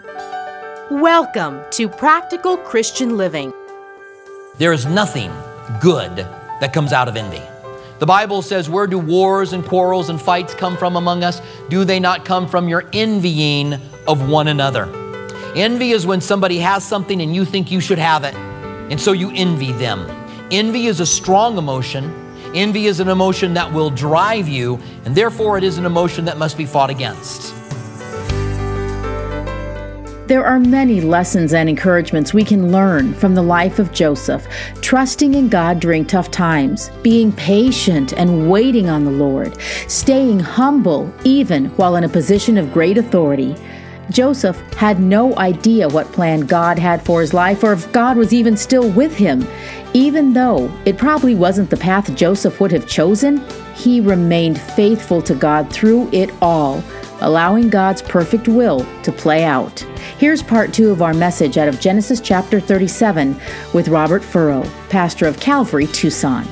Welcome to Practical Christian Living. There is nothing good that comes out of envy. The Bible says, where do wars and quarrels and fights come from among us? Do they not come from your envying of one another? Envy is when somebody has something and you think you should have it, and so you envy them. Envy is a strong emotion. Envy is an emotion that will drive you, and therefore it is an emotion that must be fought against. There are many lessons and encouragements we can learn from the life of Joseph, trusting in God during tough times, being patient and waiting on the Lord, staying humble even while in a position of great authority. Joseph had no idea what plan God had for his life or if God was even still with him. Even though it probably wasn't the path Joseph would have chosen, he remained faithful to God through it all, allowing God's perfect will to play out. Here's part 2 of our message out of Genesis chapter 37 with Robert Furrow, pastor of Calvary, Tucson.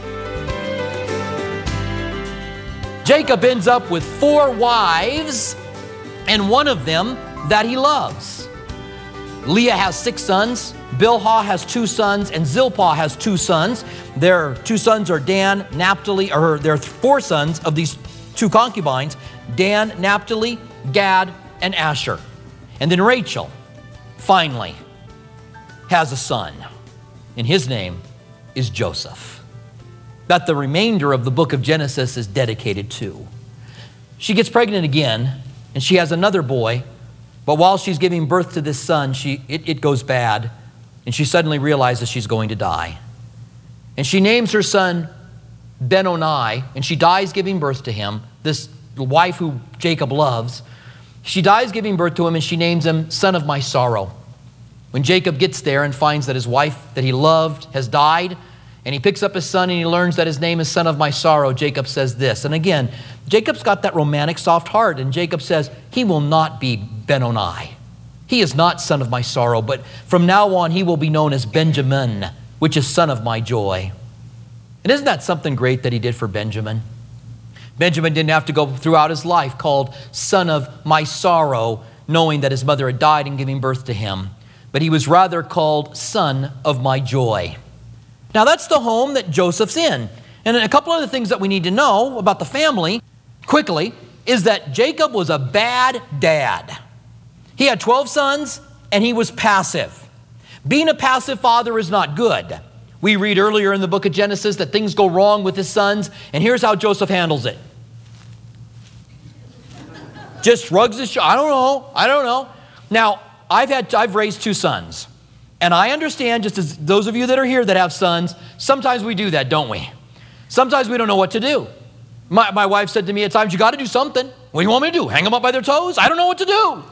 Jacob ends up with 4 wives, and one of them that he loves. Leah has 6 sons, Bilhah has 2 sons, and Zilpah has 2 sons. Their 2 sons are Dan, Naphtali, or there are 4 sons of these 2 concubines, Dan, Naphtali, Gad, and Asher. And then Rachel, finally, has a son, and his name is Joseph, that the remainder of the book of Genesis is dedicated to. She gets pregnant again, and she has another boy, but while she's giving birth to this son, it goes bad, and she suddenly realizes she's going to die. And she names her son Ben-Oni, and she dies giving birth to him, this wife who Jacob loves. She dies giving birth to him, and she names him Son of My Sorrow. When Jacob gets there and finds that his wife that he loved has died, and he picks up his son and he learns that his name is Son of My Sorrow, Jacob says this. And again, Jacob's got that romantic soft heart, and Jacob says, he will not be Ben-Oni. He is not Son of My Sorrow, but from now on he will be known as Benjamin, which is Son of My Joy. And isn't that something great that he did for Benjamin? Benjamin didn't have to go throughout his life called Son of My Sorrow, knowing that his mother had died and giving birth to him, but he was rather called Son of My Joy. Now that's the home that Joseph's in. And a couple other things that we need to know about the family, quickly, is that Jacob was a bad dad. He had 12 sons, and he was passive. Being a passive father is not good. We read earlier in the book of Genesis that things go wrong with his sons, and here's how Joseph handles it. Just shrugs his shoulders. I don't know. Now, I've raised 2 sons, and I understand, just as those of you that are here that have sons, sometimes we do that, don't we? Sometimes we don't know what to do. My wife said to me at times, you got to do something. What do you want me to do? Hang them up by their toes? I don't know what to do.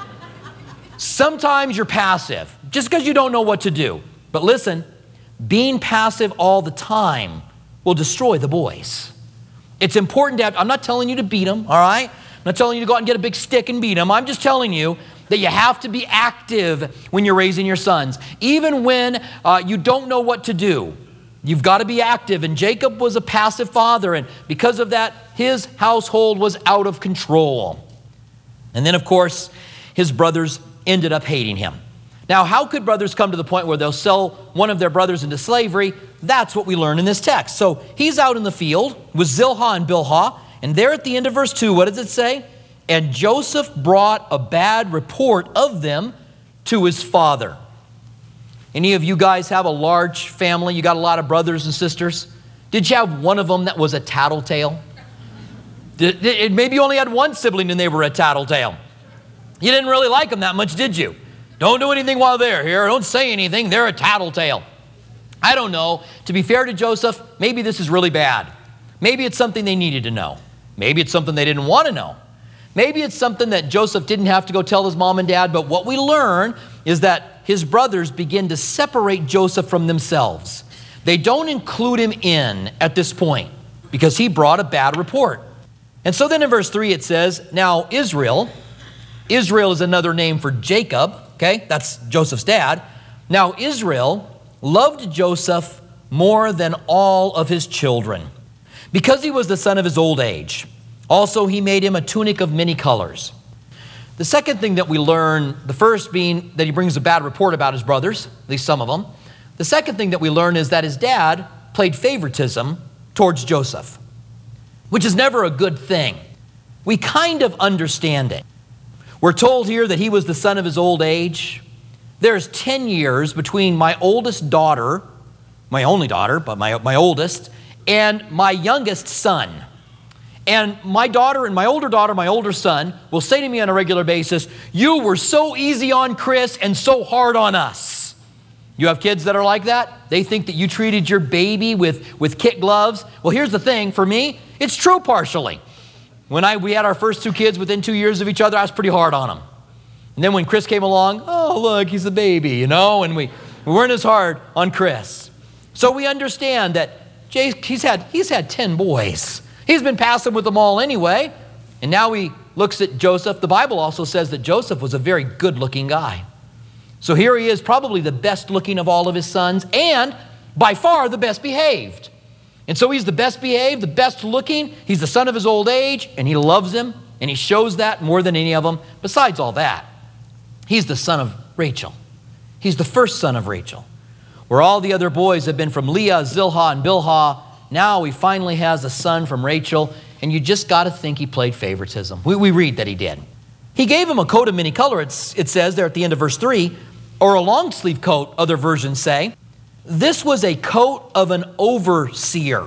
Sometimes you're passive, just because you don't know what to do. But listen, being passive all the time will destroy the boys. It's important to have, I'm not telling you to beat them, all right? I'm not telling you to go out and get a big stick and beat them. I'm just telling you that you have to be active when you're raising your sons. Even when you don't know what to do, you've got to be active. And Jacob was a passive father, and because of that, his household was out of control. And then, of course, his brothers ended up hating him. Now, how could brothers come to the point where they'll sell one of their brothers into slavery? That's what we learn in this text. So he's out in the field with Zilpah and Bilhah, and there at the end of verse 2, what does it say? And Joseph brought a bad report of them to his father. Any of you guys have a large family? You got a lot of brothers and sisters? Did you have one of them that was a tattletale? Maybe you only had one sibling and they were a tattletale. You didn't really like them that much, did you? Don't do anything while they're here. Don't say anything. They're a tattletale. I don't know. To be fair to Joseph, maybe this is really bad. Maybe it's something they needed to know. Maybe it's something they didn't want to know. Maybe it's something that Joseph didn't have to go tell his mom and dad, but what we learn is that his brothers begin to separate Joseph from themselves. They don't include him in at this point because he brought a bad report. And so then in verse 3 it says, now Israel is another name for Jacob, okay? That's Joseph's dad. Now Israel loved Joseph more than all of his children because he was the son of his old age. Also, he made him a tunic of many colors. The second thing that we learn, the first being that he brings a bad report about his brothers, at least some of them. The second thing that we learn is that his dad played favoritism towards Joseph, which is never a good thing. We kind of understand it. We're told here that he was the son of his old age. There's 10 years between my oldest daughter, my only daughter, but my oldest, and my youngest son. And my daughter and my older son, will say to me on a regular basis, "You were so easy on Chris and so hard on us." You have kids that are like that? They think that you treated your baby with kid gloves. Well, here's the thing. For me, it's true partially. When we had our first two kids within 2 years of each other, I was pretty hard on them. And then when Chris came along, oh, look, he's a baby, and we weren't as hard on Chris. So we understand that he's had 10 boys. He's been passing with them all anyway. And now he looks at Joseph. The Bible also says that Joseph was a very good-looking guy. So here he is, probably the best looking of all of his sons, and by far the best behaved. And so he's the best behaved, the best looking. He's the son of his old age, and he loves him, and he shows that more than any of them. Besides all that, he's the son of Rachel. He's the first son of Rachel. Where all the other boys have been from Leah, Zilpah, and Bilhah, now he finally has a son from Rachel, and you just got to think he played favoritism. We read that he did. He gave him a coat of many colors, it says there at the end of verse 3, or a long sleeve coat, other versions say. This was a coat of an overseer.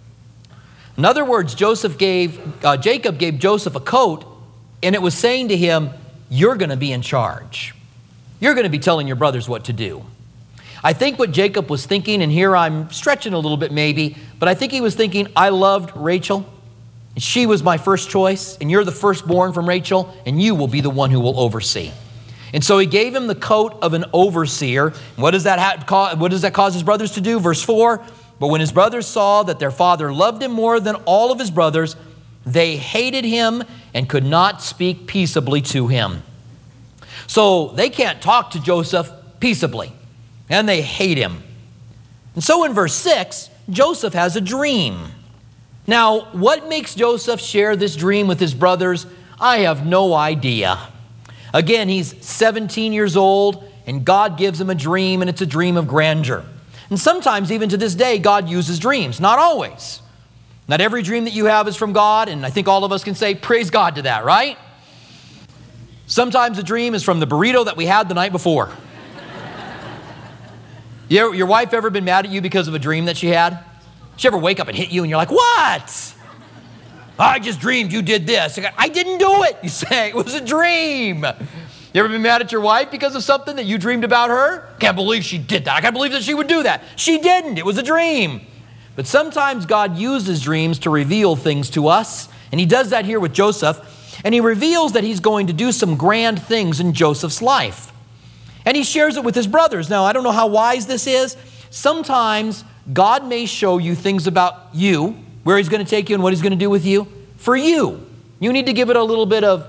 In other words, Jacob gave Joseph a coat, and it was saying to him, you're going to be in charge. You're going to be telling your brothers what to do. I think what Jacob was thinking, and here I'm stretching a little bit maybe, but I think he was thinking, I loved Rachel. She was my first choice, and you're the firstborn from Rachel, and you will be the one who will oversee. And so he gave him the coat of an overseer. What does that cause his brothers to do? Verse 4, but when his brothers saw that their father loved him more than all of his brothers, they hated him and could not speak peaceably to him. So they can't talk to Joseph peaceably, and they hate him. And so in verse 6, Joseph has a dream. Now, what makes Joseph share this dream with his brothers? I have no idea. Again, he's 17 years old, and God gives him a dream, and it's a dream of grandeur. And sometimes, even to this day, God uses dreams. Not always. Not every dream that you have is from God, and I think all of us can say, praise God to that, right? Sometimes the dream is from the burrito that we had the night before. Your wife ever been mad at you because of a dream that she had? She ever wake up and hit you, and you're like, what? I just dreamed you did this. I didn't do it. You say, it was a dream. You ever been mad at your wife because of something that you dreamed about her? Can't believe she did that. I can't believe that she would do that. She didn't. It was a dream. But sometimes God uses dreams to reveal things to us. And he does that here with Joseph. And he reveals that he's going to do some grand things in Joseph's life. And he shares it with his brothers. Now, I don't know how wise this is. Sometimes God may show you things about you, where he's going to take you and what he's going to do with you, for you. You need to give it a little bit of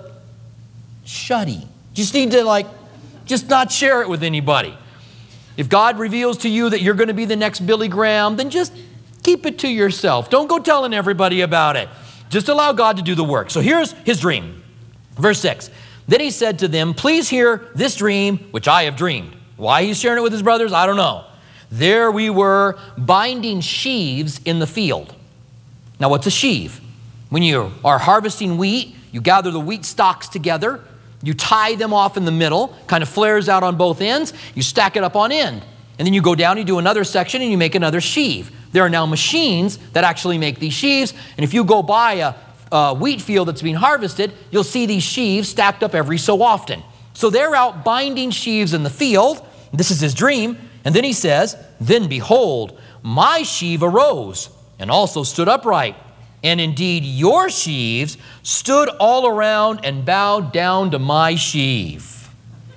shuddy. Just need to just not share it with anybody. If God reveals to you that you're going to be the next Billy Graham, then just keep it to yourself. Don't go telling everybody about it. Just allow God to do the work. So here's his dream. Verse 6. Then he said to them, please hear this dream, which I have dreamed. Why he's sharing it with his brothers, I don't know. There we were binding sheaves in the field. Now, what's a sheaf? When you are harvesting wheat, you gather the wheat stalks together, you tie them off in the middle, kind of flares out on both ends, you stack it up on end. And then you go down, you do another section, and you make another sheaf. There are now machines that actually make these sheaves, and if you go by a wheat field that's being harvested, you'll see these sheaves stacked up every so often. So they're out binding sheaves in the field. This is his dream. And then he says, then behold, my sheaf arose and also stood upright. And indeed, your sheaves stood all around and bowed down to my sheaf.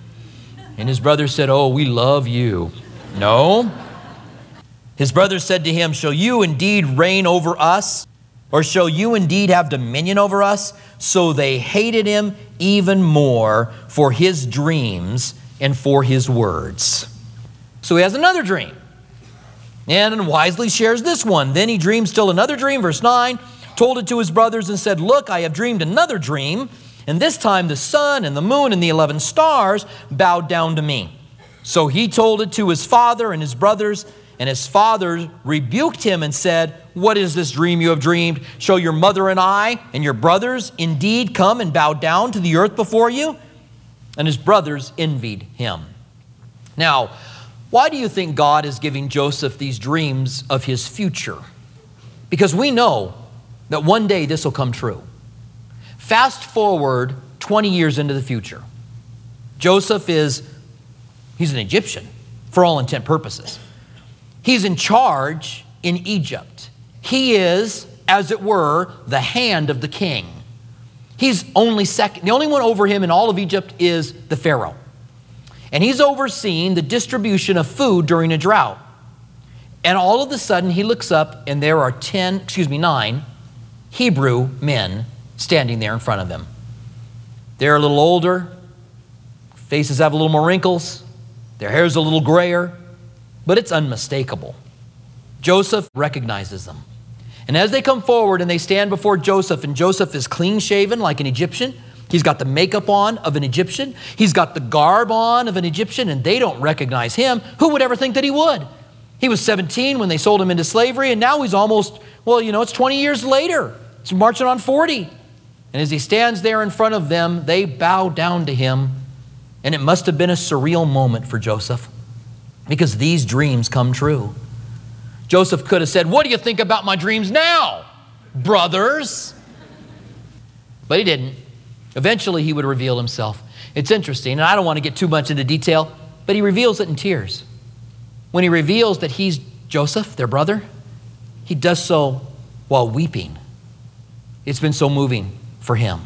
And his brothers said, oh, we love you. No. His brothers said to him, shall you indeed reign over us? Or shall you indeed have dominion over us? So they hated him even more for his dreams and for his words. So he has another dream. And wisely shares this one. Then he dreamed still another dream, verse 9, told it to his brothers and said, look, I have dreamed another dream. and this time the sun and the moon and the 11 stars bowed down to me. So he told it to his father and his brothers, and his father rebuked him and said, what is this dream you have dreamed? Shall your mother and I and your brothers indeed come and bow down to the earth before you? And his brothers envied him. Now, why do you think God is giving Joseph these dreams of his future? Because we know that one day this will come true. Fast forward 20 years into the future. Joseph he's an Egyptian for all intent purposes. He's in charge in Egypt. He is, as it were, the hand of the king. He's only second. The only one over him in all of Egypt is the Pharaoh. And he's overseeing the distribution of food during a drought. And all of a sudden he looks up and there are 9 Hebrew men standing there in front of him. They're a little older, faces have a little more wrinkles, their hair's a little grayer, but it's unmistakable. Joseph recognizes them. And as they come forward and they stand before Joseph, and Joseph is clean shaven like an Egyptian, he's got the makeup on of an Egyptian, he's got the garb on of an Egyptian, and they don't recognize him. Who would ever think that he would? He was 17 when they sold him into slavery, and now he's almost, it's 20 years later. He's marching on 40. And as he stands there in front of them, they bow down to him. And it must have been a surreal moment for Joseph, because these dreams come true. Joseph could have said, what do you think about my dreams now, brothers? But he didn't. Eventually he would reveal himself. It's interesting, and I don't want to get too much into detail, but he reveals it in tears. When he reveals that he's Joseph, their brother, he does so while weeping. It's been so moving for him.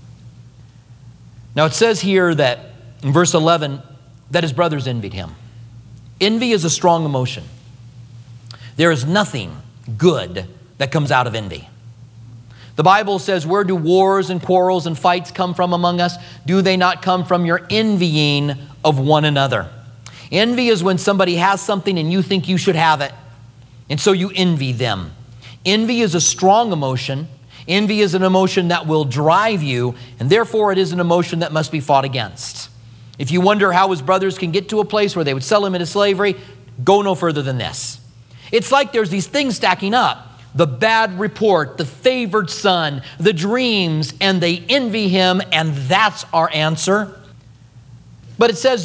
Now it says here that in verse 11 that his brothers envied him. Envy is a strong emotion. There is nothing good that comes out of envy. The Bible says, where do wars and quarrels and fights come from among us? Do they not come from your envying of one another? Envy is when somebody has something and you think you should have it, and so you envy them. Envy is a strong emotion. Envy is an emotion that will drive you, and therefore it is an emotion that must be fought against. If you wonder how his brothers can get to a place where they would sell him into slavery, go no further than this. It's like there's these things stacking up. The bad report, the favored son, the dreams, and they envy him, and that's our answer. But it says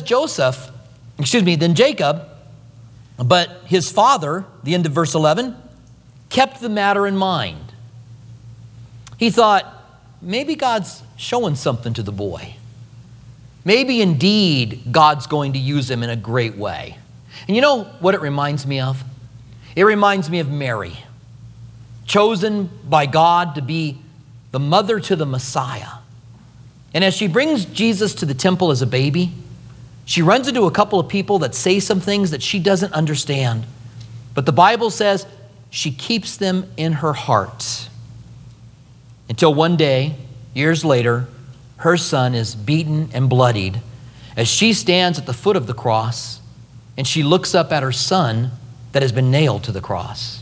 then Jacob, but his father, the end of verse 11, kept the matter in mind. He thought, maybe God's showing something to the boy. Maybe indeed God's going to use him in a great way. And you know what it reminds me of? It reminds me of Mary, chosen by God to be the mother to the Messiah. And as she brings Jesus to the temple as a baby, she runs into a couple of people that say some things that she doesn't understand. But the Bible says she keeps them in her heart. Until one day, years later, her son is beaten and bloodied as she stands at the foot of the cross and she looks up at her son that has been nailed to the cross.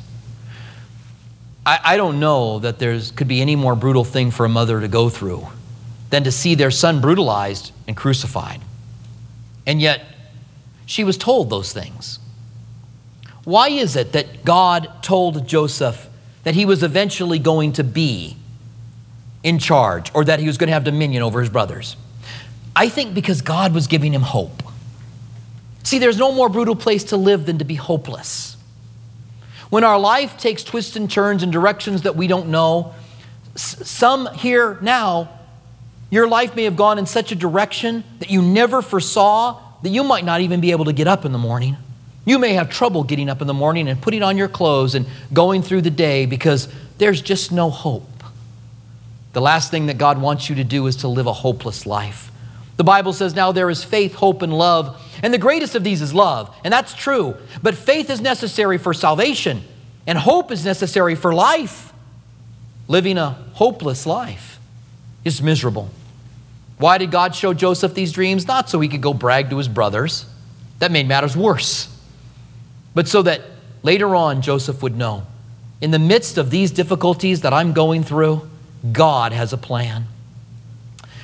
I don't know that could be any more brutal thing for a mother to go through than to see their son brutalized and crucified. And yet, she was told those things. Why is it that God told Joseph that he was eventually going to be in charge, or that he was going to have dominion over his brothers? I think because God was giving him hope. See, there's no more brutal place to live than to be hopeless. When our life takes twists and turns in directions that we don't know, some here now, your life may have gone in such a direction that you never foresaw that you might not even be able to get up in the morning. You may have trouble getting up in the morning and putting on your clothes and going through the day because there's just no hope. The last thing that God wants you to do is to live a hopeless life. The Bible says now there is faith, hope, and love. And the greatest of these is love. And that's true. But faith is necessary for salvation. And hope is necessary for life. Living a hopeless life is miserable. Why did God show Joseph these dreams? Not so he could go brag to his brothers. That made matters worse. But so that later on Joseph would know, in the midst of these difficulties that I'm going through, God has a plan.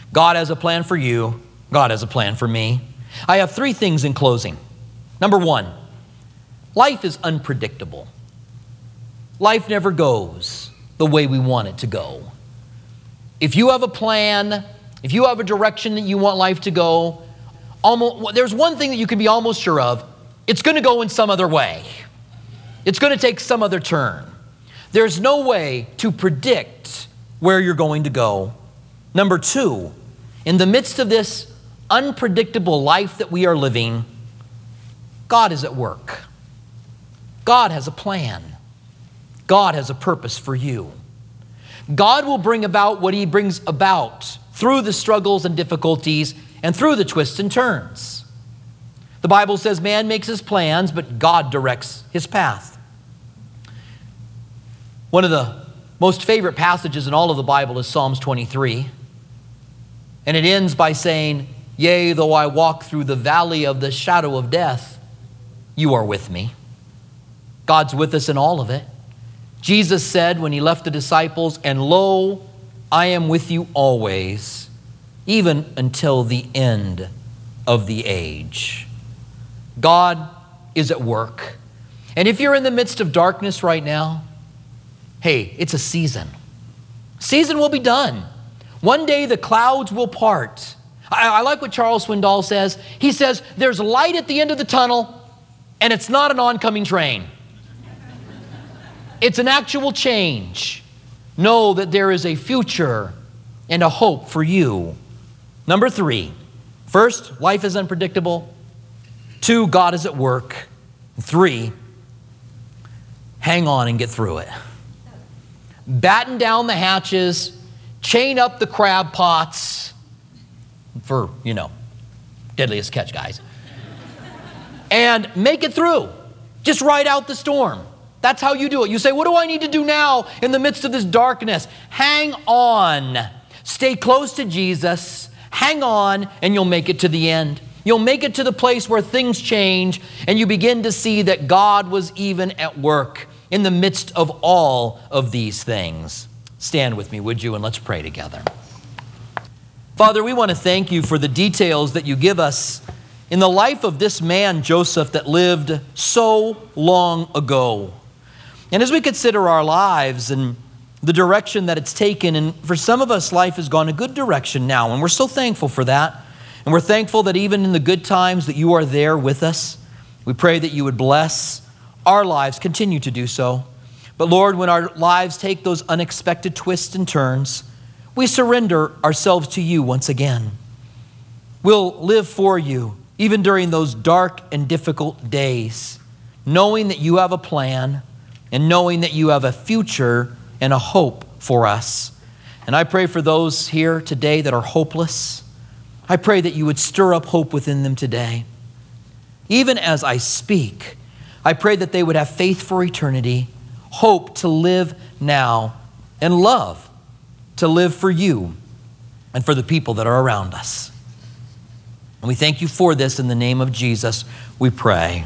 God has a plan for you. God has a plan for me. I have 3 things in closing. Number 1, life is unpredictable. Life never goes the way we want it to go. If you have a plan, if you have a direction that you want life to go, there's one thing that you can be almost sure of. It's going to go in some other way. It's going to take some other turn. There's no way to predict where you're going to go. Number 2, in the midst of this unpredictable life that we are living, God is at work. God has a plan. God has a purpose for you. God will bring about what He brings about through the struggles and difficulties and through the twists and turns. The Bible says man makes his plans, but God directs his path. One of the most favorite passages in all of the Bible is Psalms 23. And it ends by saying, "Yea, though I walk through the valley of the shadow of death, you are with me." God's with us in all of it. Jesus said when He left the disciples, "And lo, I am with you always, even until the end of the age." God is at work. And if you're in the midst of darkness right now, hey, it's a season. Season will be done. One day the clouds will part. I like what Charles Swindoll says. He says, there's light at the end of the tunnel, and it's not an oncoming train. It's an actual change. Know that there is a future and a hope for you. Number 3, first, life is unpredictable. 2, God is at work. 3, hang on and get through it. Batten down the hatches, chain up the crab pots for, deadliest catch, guys. And make it through. Just ride out the storm. That's how you do it. You say, what do I need to do now in the midst of this darkness? Hang on. Stay close to Jesus. Hang on, and you'll make it to the end. You'll make it to the place where things change, and you begin to see that God was even at work in the midst of all of these things. Stand with me, would you, and let's pray together. Father, we want to thank you for the details that you give us in the life of this man, Joseph, that lived so long ago. And as we consider our lives and the direction that it's taken, and for some of us, life has gone a good direction now, and we're so thankful for that. And we're thankful that even in the good times that you are there with us. We pray that you would bless our lives, continue to do so. But Lord, when our lives take those unexpected twists and turns, we surrender ourselves to you once again. We'll live for you, even during those dark and difficult days, knowing that you have a plan and knowing that you have a future and a hope for us. And I pray for those here today that are hopeless. I pray that you would stir up hope within them today. Even as I speak, I pray that they would have faith for eternity, hope to live now, and love to live for you and for the people that are around us. And we thank you for this in the name of Jesus, we pray.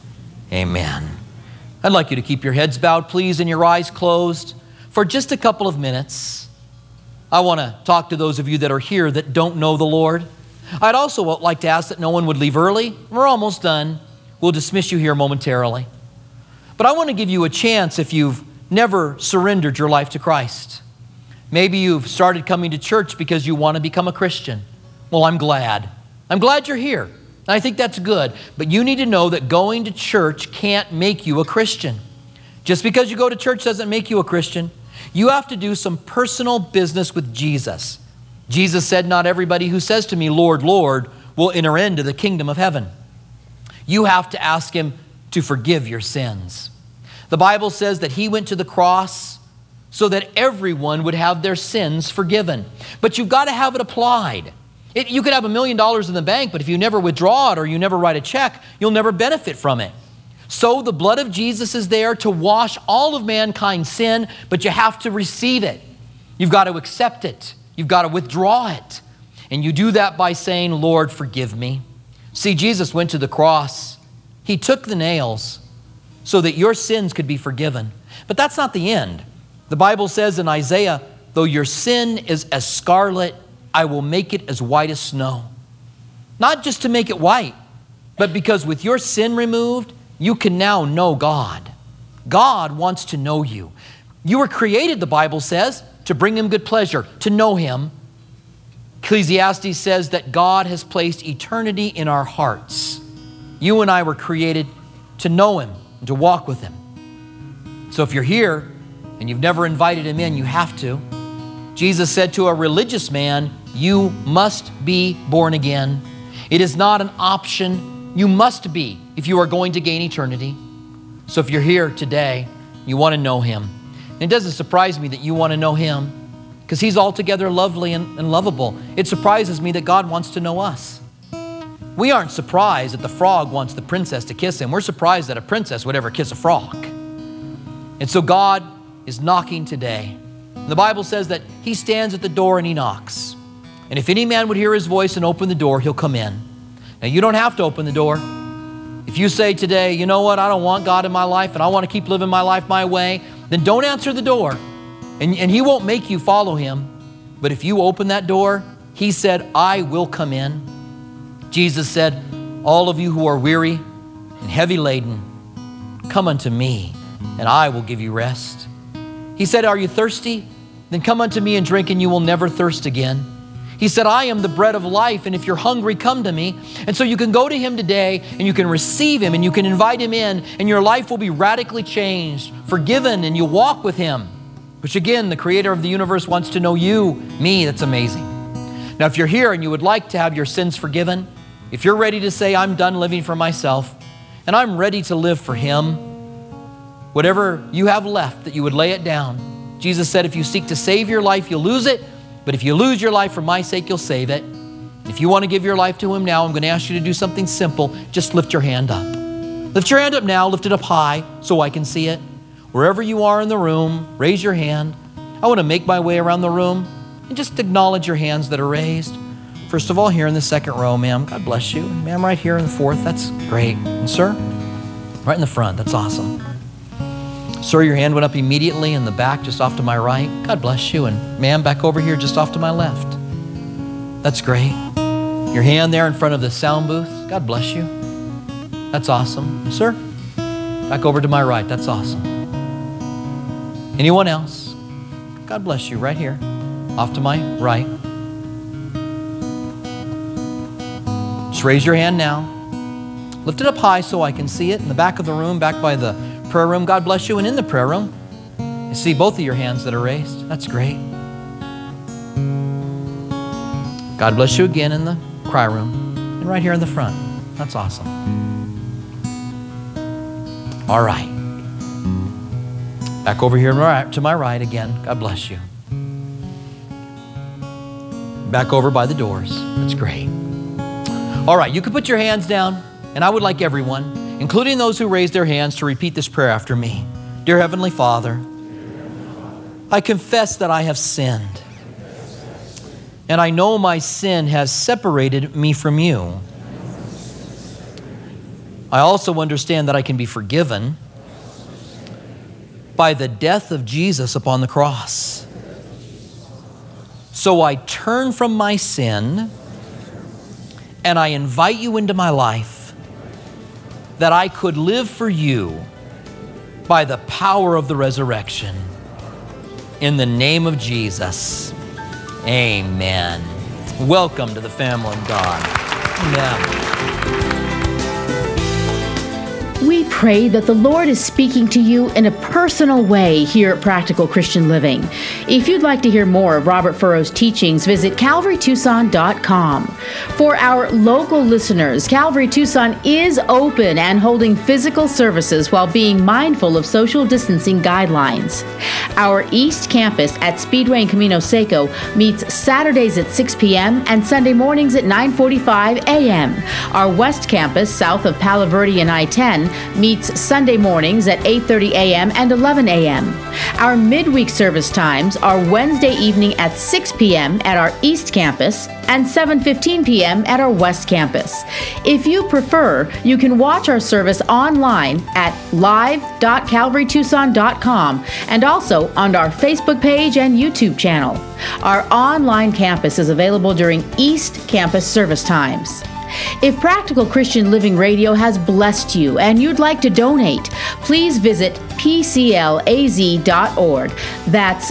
Amen. I'd like you to keep your heads bowed, please, and your eyes closed for just a couple of minutes. I want to talk to those of you that are here that don't know the Lord. I'd also like to ask that no one would leave early. We're almost done. We'll dismiss you here momentarily. But I want to give you a chance if you've never surrendered your life to Christ. Maybe you've started coming to church because you want to become a Christian. Well, I'm glad. I'm glad you're here. I think that's good. But you need to know that going to church can't make you a Christian. Just because you go to church doesn't make you a Christian. You have to do some personal business with Jesus. Jesus said, not everybody who says to me, Lord, Lord, will enter into the kingdom of heaven. You have to ask him to forgive your sins. The Bible says that he went to the cross so that everyone would have their sins forgiven. But you've got to have it applied. You could have $1 million in the bank, but if you never withdraw it or you never write a check, you'll never benefit from it. So the blood of Jesus is there to wash all of mankind's sin, but you have to receive it. You've got to accept it. You've got to withdraw it. And you do that by saying, Lord, forgive me. See, Jesus went to the cross. He took the nails so that your sins could be forgiven. But that's not the end. The Bible says in Isaiah, though your sin is as scarlet, I will make it as white as snow. Not just to make it white, but because with your sin removed, you can now know God. God wants to know you. You were created, the Bible says, to bring Him good pleasure, to know Him. Ecclesiastes says that God has placed eternity in our hearts. You and I were created to know Him and to walk with Him. So if you're here and you've never invited Him in, you have to. Jesus said to a religious man, you must be born again. It is not an option. You must be if you are going to gain eternity. So if you're here today, you want to know Him. And it doesn't surprise me that you want to know Him because He's altogether lovely and lovable. It surprises me that God wants to know us. We aren't surprised that the frog wants the princess to kiss him. We're surprised that a princess would ever kiss a frog. And so God is knocking today. The Bible says that He stands at the door and He knocks. And if any man would hear His voice and open the door, he'll come in. Now, you don't have to open the door. If you say today, you know what, I don't want God in my life and I want to keep living my life my way, then don't answer the door. And He won't make you follow Him. But if you open that door, He said, I will come in. Jesus said, all of you who are weary and heavy laden, come unto me and I will give you rest. He said, are you thirsty? Then come unto me and drink and you will never thirst again. He said, I am the bread of life, and if you're hungry, come to me. And so you can go to Him today and you can receive Him and you can invite Him in and your life will be radically changed, forgiven, and you'll walk with Him. Which again, the Creator of the universe wants to know you, me. That's amazing. Now, if you're here and you would like to have your sins forgiven, if you're ready to say, I'm done living for myself and I'm ready to live for Him, whatever you have left, that you would lay it down. Jesus said, if you seek to save your life, you'll lose it. But if you lose your life for my sake, you'll save it. If you want to give your life to Him now, I'm going to ask you to do something simple. Just lift your hand up. Lift your hand up now. Lift it up high so I can see it. Wherever you are in the room, raise your hand. I want to make my way around the room and just acknowledge your hands that are raised. First of all, here in the second row, ma'am, God bless you. Ma'am, right here in the fourth, that's great. And sir, right in the front, that's awesome. Sir, your hand went up immediately in the back, just off to my right. God bless you. And ma'am, back over here, just off to my left. That's great. Your hand there in front of the sound booth. God bless you. That's awesome. Sir, back over to my right. That's awesome. Anyone else? God bless you. Right here, off to my right. Just raise your hand now. Lift it up high so I can see it. In the back of the room, back by the prayer room, God bless you. And in the prayer room, you see both of your hands that are raised. That's great. God bless you again in the cry room and right here in the front. That's awesome. All right. Back over here to my right again. God bless you. Back over by the doors. That's great. All right, you can put your hands down, and I would like everyone, including those who raised their hands, to repeat this prayer after me. Dear Heavenly Father, I confess that I have sinned, and I know my sin has separated me from you. I also understand that I can be forgiven by the death of Jesus upon the cross. So I turn from my sin, and I invite you into my life, that I could live for you by the power of the resurrection. In the name of Jesus, amen. Welcome to the family of God. Amen. We pray that the Lord is speaking to you in a personal way here at Practical Christian Living. If you'd like to hear more of Robert Furrow's teachings, visit CalvaryTucson.com. For our local listeners, Calvary Tucson is open and holding physical services while being mindful of social distancing guidelines. Our East Campus at Speedway and Camino Seco meets Saturdays at 6 p.m. and Sunday mornings at 9:45 a.m. Our West Campus, south of Palo Verde and I-10, meets meets Sunday mornings at 8:30 a.m. and 11 a.m. Our midweek service times are Wednesday evening at 6 p.m. at our East Campus and 7:15 p.m. at our West Campus. If you prefer, you can watch our service online at live.calvarytucson.com and also on our Facebook page and YouTube channel. Our online campus is available during East Campus service times. If Practical Christian Living Radio has blessed you and you'd like to donate, please visit pclaz.org. That's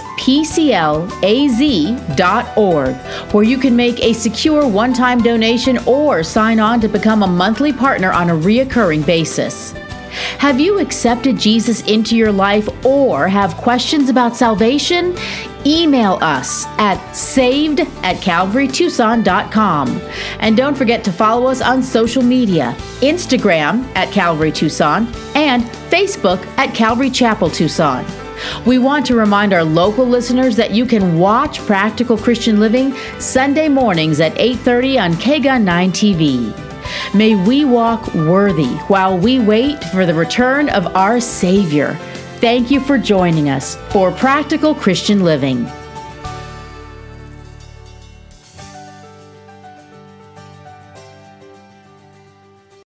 pclaz.org, where you can make a secure one-time donation or sign on to become a monthly partner on a reoccurring basis. Have you accepted Jesus into your life or have questions about salvation? Email us at saved@calvarytucson.com. And don't forget to follow us on social media, Instagram at Calvary Tucson and Facebook at Calvary Chapel Tucson. We want to remind our local listeners that you can watch Practical Christian Living Sunday mornings at 8:30 on KGUN 9 TV. May we walk worthy while we wait for the return of our Savior. Thank you for joining us for Practical Christian Living.